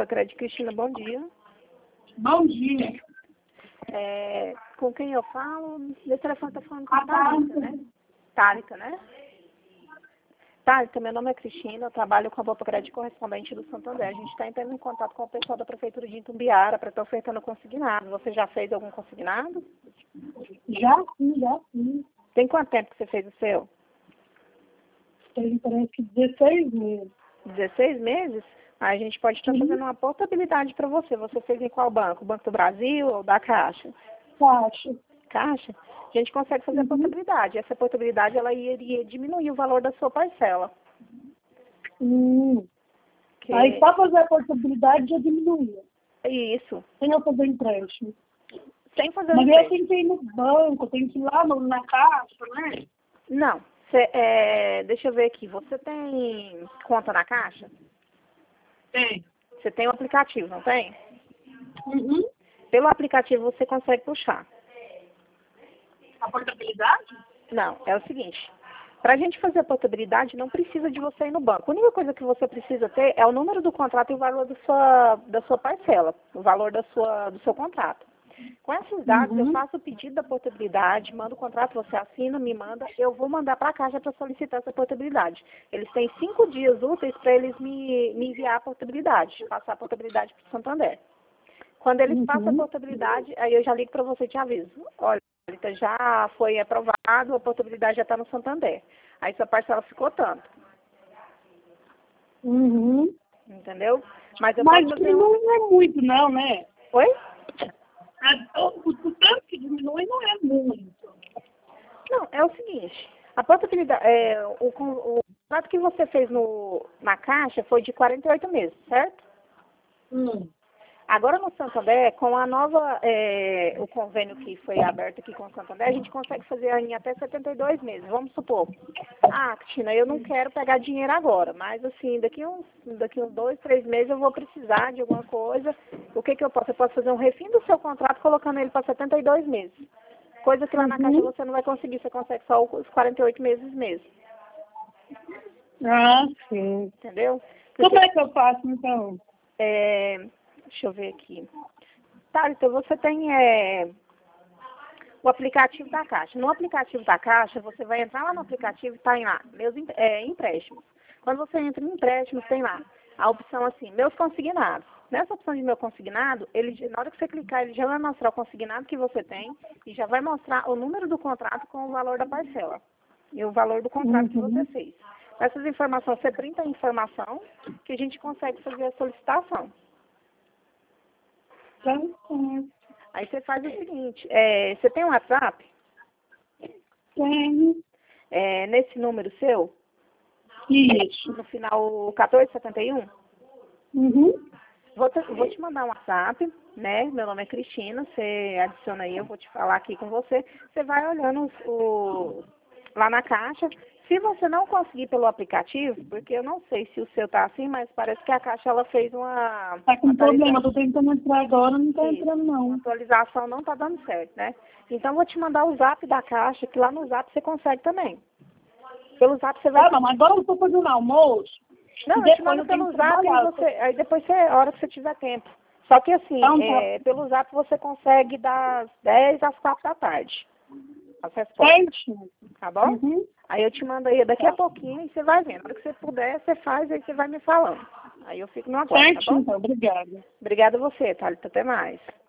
Boa Crédito Cristina, bom dia. Bom dia. Com quem eu falo? Meu telefone está falando com a Thalita, né? Thalita, né? Thalita, meu nome é Cristina, eu trabalho com a Boa Crédito correspondente do Santander. A gente está entrando em contato com o pessoal da Prefeitura de Itumbiara para estar ofertando consignado. Você já fez algum consignado? Já sim. Tem quanto tempo que você fez o seu? Tem, parece que 16 meses. 16 meses? A gente pode estar fazendo uma portabilidade para você. Você fez em qual banco? Banco do Brasil ou da Caixa? Caixa. Caixa? A gente consegue fazer a portabilidade. Essa portabilidade, ela iria diminuir o valor da sua parcela. Aí só fazer a portabilidade já diminuía. Isso. Sem eu fazer empréstimo. Sem fazer o Mas eu empréstimo. tenho que ir no banco, tenho que ir lá na caixa, né? Não. Deixa eu ver aqui. Você tem conta na Caixa? Tem. Você tem o aplicativo, não tem? Uhum. Pelo aplicativo você consegue puxar. A portabilidade? Não, é o seguinte. Para a gente fazer a portabilidade, não precisa de você ir no banco. A única coisa que você precisa ter é o número do contrato e o valor da sua parcela, o valor do seu contrato. Com esses dados, eu faço o pedido da portabilidade, mando o contrato, você assina, me manda, eu vou mandar para a Caixa para solicitar essa portabilidade. Eles têm 5 dias úteis para eles me enviar a portabilidade, passar a portabilidade para o Santander. Quando eles passam a portabilidade, aí eu já ligo para você e te aviso. Olha, já foi aprovado, a portabilidade já está no Santander. Aí sua parcela ficou tanto. Entendeu? Mas eu posso fazer não é muito não, né? Oi? O tanto que diminui não é muito. Não, é o seguinte. A portabilidade, o contrato que você fez na Caixa foi de 48 meses, certo? Agora no Santander, com a nova, o convênio que foi aberto aqui com o Santander, a gente consegue fazer em até 72 meses. Vamos supor. Cristina, eu não quero pegar dinheiro agora, mas assim, daqui uns 2, 3 meses eu vou precisar de alguma coisa. O que eu posso? Eu posso fazer um refim do seu contrato colocando ele para 72 meses. Coisa que lá na Caixa você não vai conseguir, você consegue só os 48 meses mesmo. Sim. Entendeu? Como é que eu faço então? Deixa eu ver aqui. Thalita, você tem o aplicativo da Caixa. No aplicativo da Caixa, você vai entrar lá no aplicativo e está lá, meus empréstimos. Quando você entra em empréstimos, tem lá a opção assim, meus consignados. Nessa opção de meu consignado, na hora que você clicar, ele já vai mostrar o consignado que você tem e já vai mostrar o número do contrato com o valor da parcela e o valor do contrato que você fez. Essas informações, você printa a informação que a gente consegue fazer a solicitação. Aí você faz o seguinte, você tem um WhatsApp? Tenho. Nesse número seu? Isso. No final 1471? Vou te mandar um WhatsApp, né? Meu nome é Cristina, você adiciona aí, eu vou te falar aqui com você. Você vai olhando lá na Caixa. Se você não conseguir pelo aplicativo, porque eu não sei se o seu tá assim, mas parece que a Caixa ela fez uma... Tá com problema, tô tentando entrar agora, não tá entrando não. A atualização não tá dando certo, né? Então eu vou te mandar o Zap da Caixa, que lá no Zap você consegue também. Pelo Zap você vai... mas agora eu tô fazendo almoço. Não, eu te mando pelo Zap aí depois a hora que você tiver tempo. Só que assim, pelo Zap você consegue das 10 às 4 da tarde. As respostas. Tá bom? Aí eu te mando aí daqui a pouquinho e você vai vendo. Na hora que você puder, você faz, aí você vai me falando. Aí eu fico no aguardo, tá bom? Então, obrigada. Obrigada a você, Thalita. Até mais.